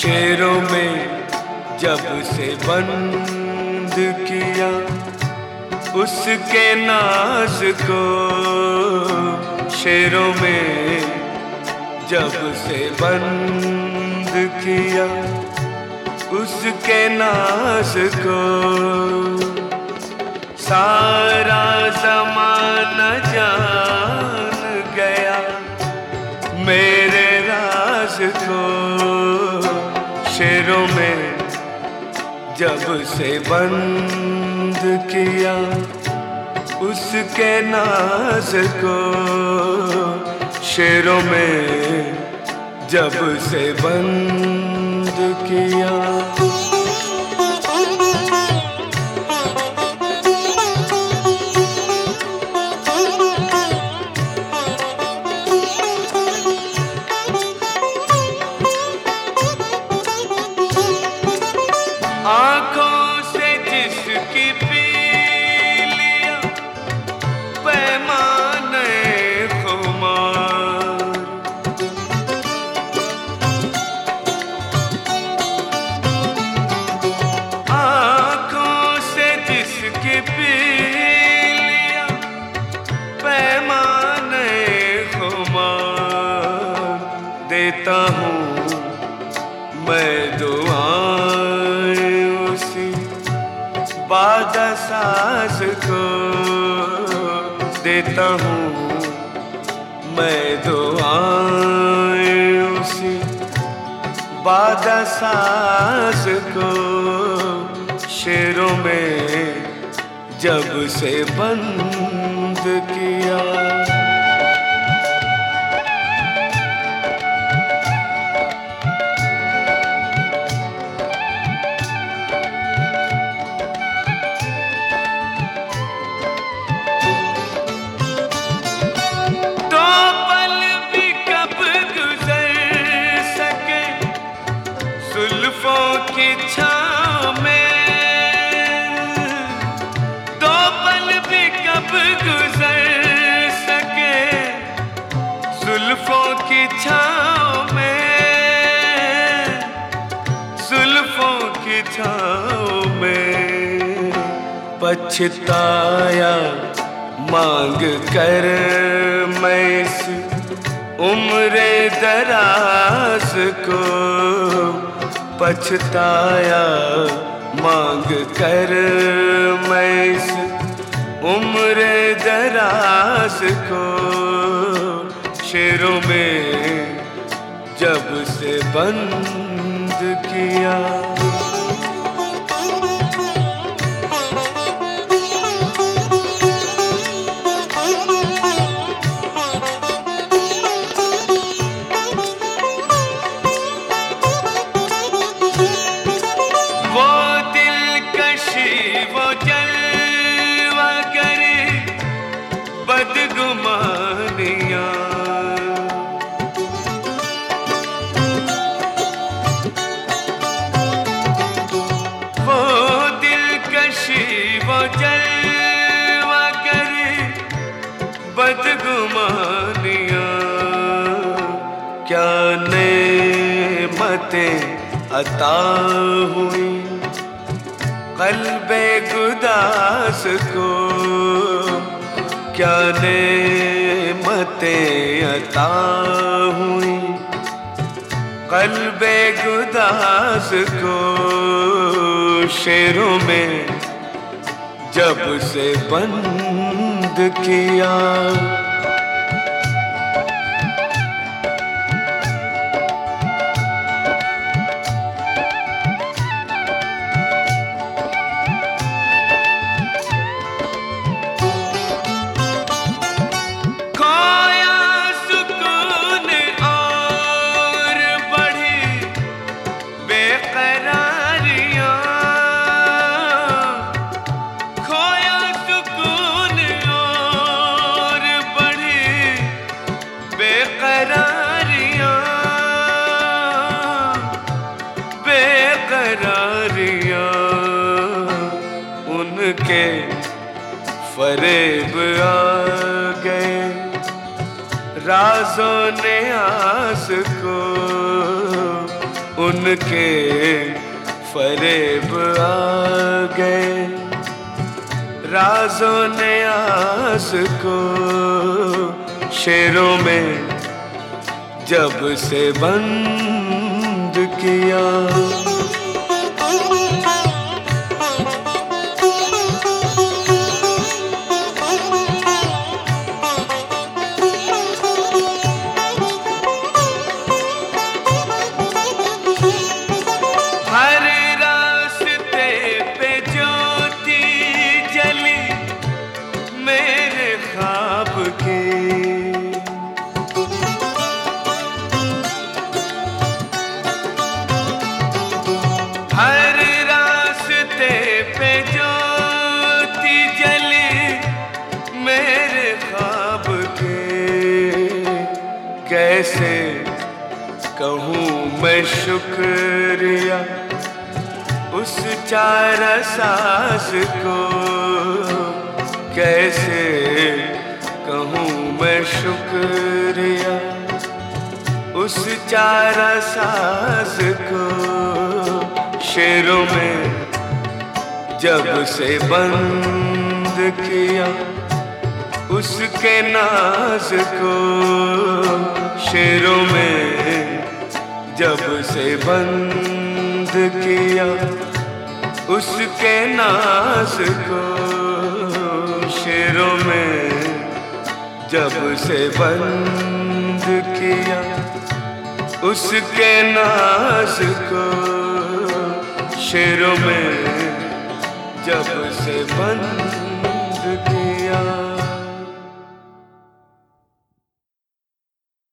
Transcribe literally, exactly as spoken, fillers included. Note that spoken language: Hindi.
शेरों में जब से बंद किया उसके नाज को, शेरों में जब से बंद किया उसके नाज को, सारा ज़माना जान गया मेरे राज को। शेरों में जब से बंद किया उसके नाज को, शेरों में जब से बंद किया। आँखों से जिसकी पी लिया पैमाने खुमार, आँखों से जिसकी पी लिया पैमाने खुमार, देता हूँ मैं दुआएं बादा साज को, देता हूँ मैं दुआएं उसी बादा साज को। शेरों में जब से बंद किया। की छाँव में दो पल भी कब गुजर सके, जुल्फों की छाँव में, जुल्फों की छाँव में। पछताया मांग कर मैं इस उम्र दराज को, पछताया मांग कर मैं इस उम्र दराज को। शेरों में जब से बंद किया। बदगुमानियाँ वो दिलकशी वो जलवा करे, बदगुमानियाँ क्या नेमतें अता हुई क़ल्बे गुदास को, क्या नेमतें अता हुई क़ल्बे गुदास को। शेरों में जब से बंद किया। उनके फरेब आ गए राज़ों ने आस को, उनके फरेब आ गए। राज़ों ने आस को शेरों में जब से बंद किया। हर रास्ते पे ज्योति जली मेरे ख्वाब की। हर रास्ते पे ज्योति जली मेरे ख्वाब के। कैसे कहूँ मैं शुक्रिया उस चार सांस को। कैसे कहूँ मैं शुक्रिया उस चार सांस को। शेरों में जब से बंद किया उसके नाज को। शेरों में जब से बंद किया उसके नाज को। शेरों में जब से बंद किया उसके नाज को। शेरों में जब से बंद किया।